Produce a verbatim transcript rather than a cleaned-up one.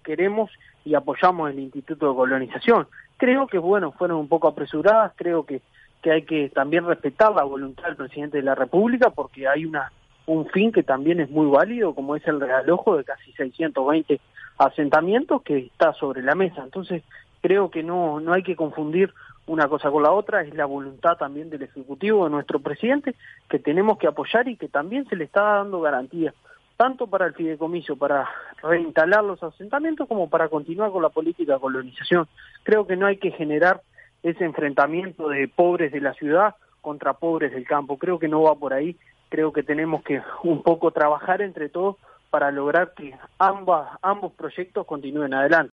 queremos y apoyamos el Instituto de Colonización. Creo que, bueno, fueron un poco apresuradas, creo que, que hay que también respetar la voluntad del presidente de la República, porque hay una un fin que también es muy válido, como es el realojo de casi seiscientos veinte asentamientos que está sobre la mesa. Entonces, creo que no, no hay que confundir una cosa con la otra, es la voluntad también del Ejecutivo, de nuestro presidente, que tenemos que apoyar y que también se le está dando garantía, tanto para el fideicomiso, para reinstalar los asentamientos, como para continuar con la política de colonización. Creo que no hay que generar ese enfrentamiento de pobres de la ciudad contra pobres del campo, creo que no va por ahí, creo que tenemos que un poco trabajar entre todos para lograr que ambas, ambos proyectos continúen adelante.